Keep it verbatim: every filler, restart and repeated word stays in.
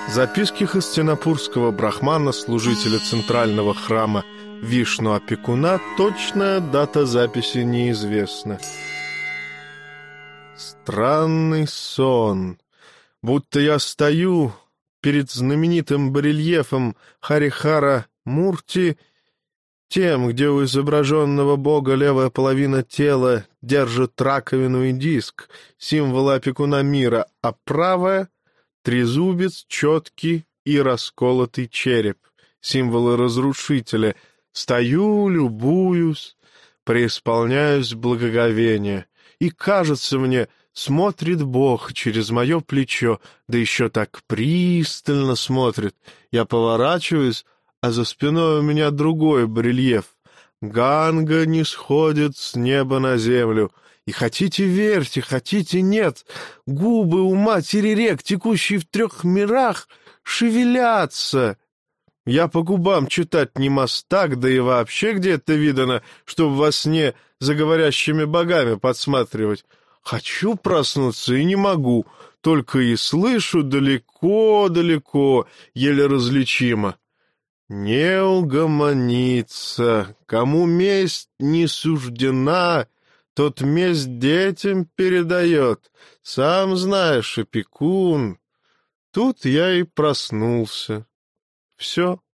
Записки хастинапурского брахмана, служителя центрального храма Вишну-опекуна, точная дата записи неизвестна. Странный сон. Будто я стою перед знаменитым барельефом Харихара Мурти, тем, где у изображенного бога левая половина тела держит раковину и диск, символ опекуна мира, а правая — трезубец, четкий и расколотый череп, символы разрушителя. Стою, любуюсь, преисполняюсь благоговения, и, кажется мне, смотрит Бог через мое плечо, да еще так пристально смотрит. Я поворачиваюсь, а за спиной у меня другой барельеф. Ганга не сходит с неба на землю. И хотите верьте, хотите нет, губы у матери рек, текущие в трех мирах, шевелятся. Я по губам читать не мастак, да и вообще где это видано, чтоб во сне за говорящими богами подсматривать. Хочу проснуться и не могу, только и слышу далеко-далеко, еле различимо. Не угомонится, кому месть не суждена, тот месть детям передает. Сам знаешь, опекун. Тут я и проснулся. Все.